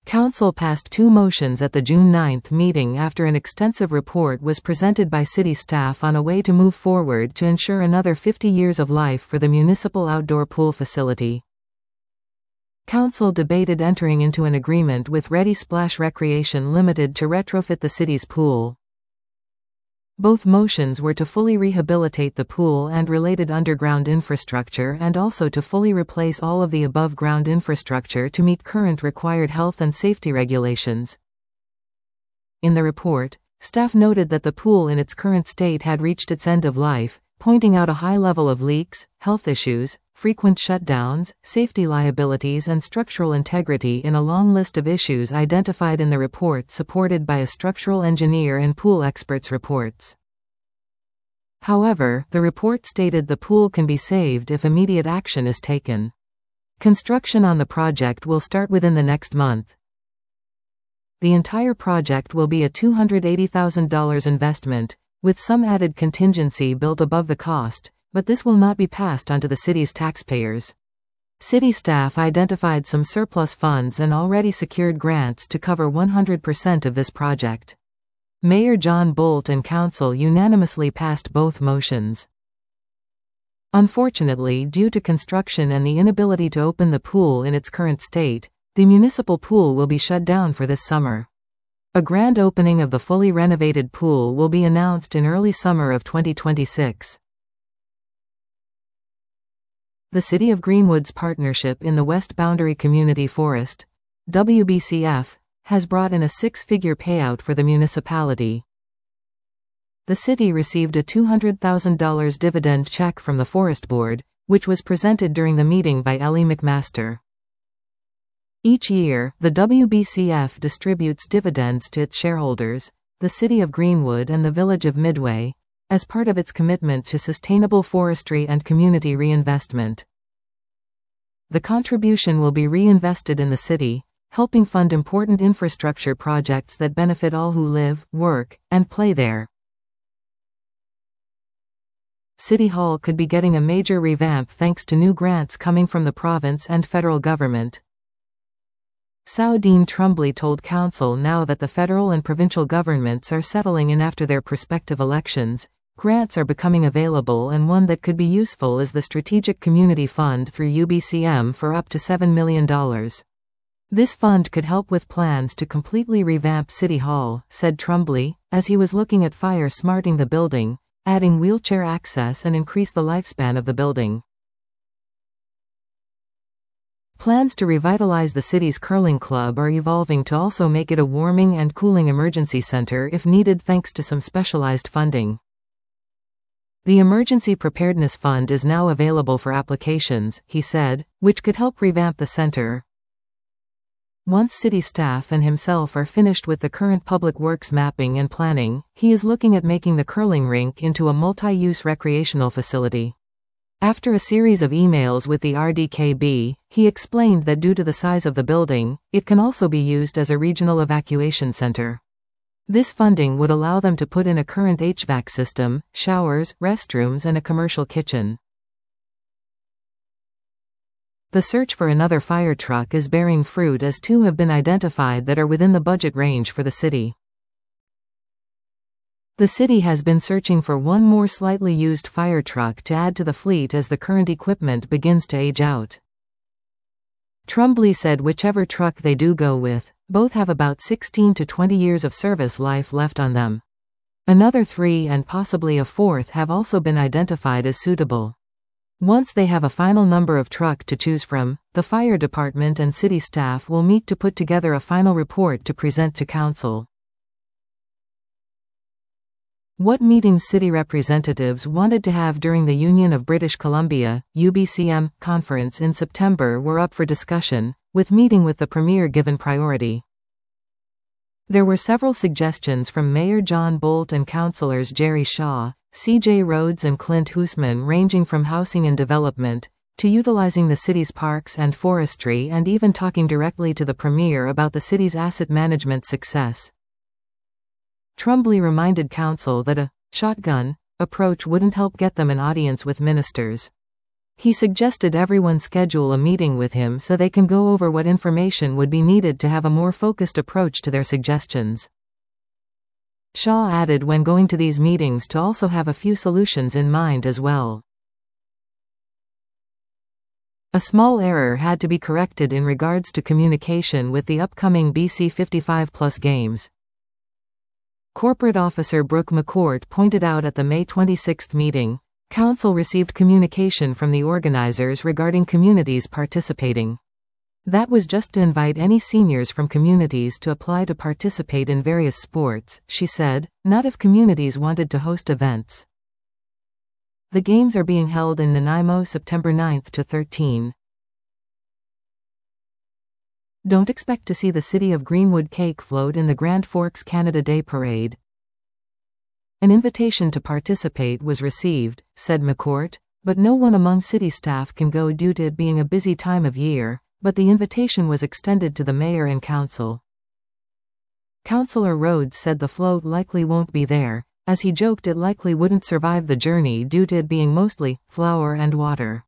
Council passed 2 motions at the June 9 meeting after an extensive report was presented by city staff on a way to move forward to ensure another 50 years of life for the municipal outdoor pool facility. Council debated entering into an agreement with Ready Splash Recreation Limited to retrofit the city's pool. Both motions were to fully rehabilitate the pool and related underground infrastructure and also to fully replace all of the above-ground infrastructure to meet current required health and safety regulations. In the report, staff noted that the pool in its current state had reached its end of life, pointing out a high level of leaks, health issues, frequent shutdowns, safety liabilities and structural integrity in a long list of issues identified in the report supported by a structural engineer and pool experts' reports. However, the report stated the pool can be saved if immediate action is taken. Construction on the project will start within the next month. The entire project will be a $280,000 investment, with some added contingency built above the cost, but this will not be passed on to the city's taxpayers. City staff identified some surplus funds and already secured grants to cover 100% of this project. Mayor John Bolt and council unanimously passed both motions. Unfortunately, due to construction and the inability to open the pool in its current state, the municipal pool will be shut down for this summer. A grand opening of the fully renovated pool will be announced in early summer of 2026. The City of Greenwood's partnership in the West Boundary Community Forest, WBCF, has brought in a 6-figure payout for the municipality. The city received a $200,000 dividend check from the Forest Board, which was presented during the meeting by Ellie McMaster. Each year, the WBCF distributes dividends to its shareholders, the City of Greenwood and the Village of Midway, as part of its commitment to sustainable forestry and community reinvestment. The contribution will be reinvested in the city, helping fund important infrastructure projects that benefit all who live, work, and play there. City Hall could be getting a major revamp thanks to new grants coming from the province and federal government. Dean Trumbley told council now that the federal and provincial governments are settling in after their prospective elections, grants are becoming available, and one that could be useful is the Strategic Community Fund through UBCM for up to $7 million. This fund could help with plans to completely revamp City Hall, said Trumbley, as he was looking at fire-smarting the building, adding wheelchair access and increase the lifespan of the building. Plans to revitalize the city's curling club are evolving to also make it a warming and cooling emergency center if needed thanks to some specialized funding. The Emergency Preparedness Fund is now available for applications, he said, which could help revamp the center. Once city staff and himself are finished with the current public works mapping and planning, he is looking at making the curling rink into a multi-use recreational facility. After a series of emails with the RDKB, he explained that due to the size of the building, it can also be used as a regional evacuation center. This funding would allow them to put in a current HVAC system, showers, restrooms and a commercial kitchen. The search for another fire truck is bearing fruit as 2 have been identified that are within the budget range for the city. The city has been searching for one more slightly used fire truck to add to the fleet as the current equipment begins to age out. Trumbley said whichever truck they do go with, both have about 16 to 20 years of service life left on them. Another 3 and possibly a 4th have also been identified as suitable. Once they have a final number of truck to choose from, the fire department and city staff will meet to put together a final report to present to council. What meetings city representatives wanted to have during the Union of British Columbia (UBCM) conference in September were up for discussion, with meeting with the Premier given priority. There were several suggestions from Mayor John Bolt and councillors Jerry Shaw, C.J. Rhodes and Clint Hoosman, ranging from housing and development, to utilizing the city's parks and forestry, and even talking directly to the Premier about the city's asset management success. Trumbley reminded council that a shotgun approach wouldn't help get them an audience with ministers. He suggested everyone schedule a meeting with him so they can go over what information would be needed to have a more focused approach to their suggestions. Shaw added when going to these meetings to also have a few solutions in mind as well. A small error had to be corrected in regards to communication with the upcoming BC 55+ games. Corporate Officer Brooke McCourt pointed out at the May 26 meeting, Council received communication from the organizers regarding communities participating. That was just to invite any seniors from communities to apply to participate in various sports, she said, not if communities wanted to host events. The games are being held in Nanaimo September 9 to 13. Don't expect to see the City of Greenwood cake float in the Grand Forks Canada Day Parade. An invitation to participate was received, said McCourt, but no one among city staff can go due to it being a busy time of year, but the invitation was extended to the mayor and council. Councillor Rhodes said the float likely won't be there, as he joked it likely wouldn't survive the journey due to it being mostly flour and water.